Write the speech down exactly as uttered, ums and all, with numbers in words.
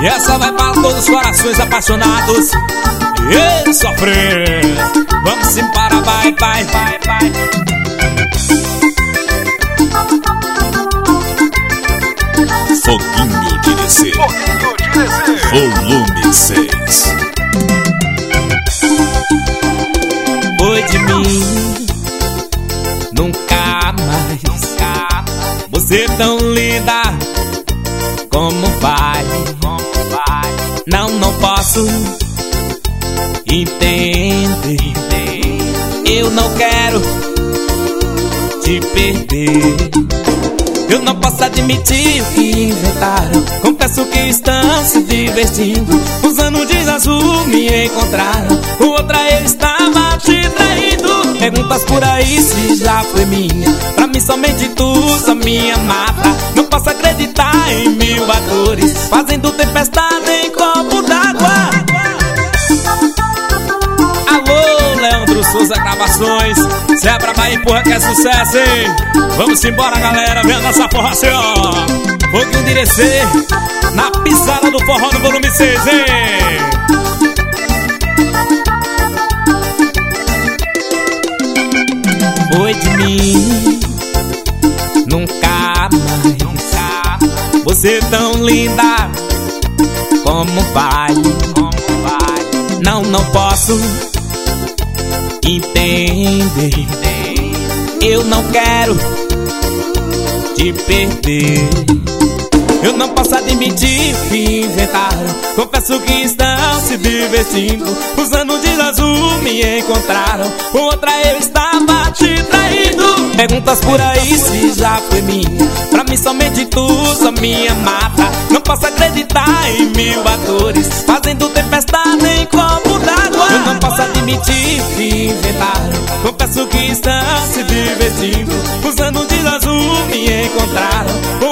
E essa vai para todos os corações apaixonados e sofrer. Vamos embora, vai, vai, vai, vai. Foguinho de descer, volume seis. Foi de mim, nunca mais. Você tão linda, como vai? Não, não posso entender. Eu não quero te perder. Eu não posso admitir o que inventaram. Confesso que estão se divertindo. Usando de azul me encontraram. Com outra ele estava te traindo. Perguntas por aí se já foi minha. Pra mim somente tu, só minha mata. Não posso acreditar em mil atores fazendo tempestade em copo d'água. Alô, Leandro Souza Gravações. Se é pra Bahia, porra que é sucesso, hein? Vamos embora, galera, vendo essa porra assim, ó. Foguinho de descer na pisada do forró no volume seis, hein? Foi de mim, nunca mais. Você tão linda, como vai? Não, não posso entender. Eu não quero te perder. Eu não posso admitir o que inventaram. Confesso que estão se divertindo. Usando de azul me encontraram. Com outra eu estava te traindo. Perguntas por aí se já foi minha. Pra mim somente tu, só minha mata. Não posso acreditar em mil atores fazendo tempestade em copo d'água. Eu não posso admitir o que inventaram. Confesso que estão se divertindo. Usando de azul me encontraram. Com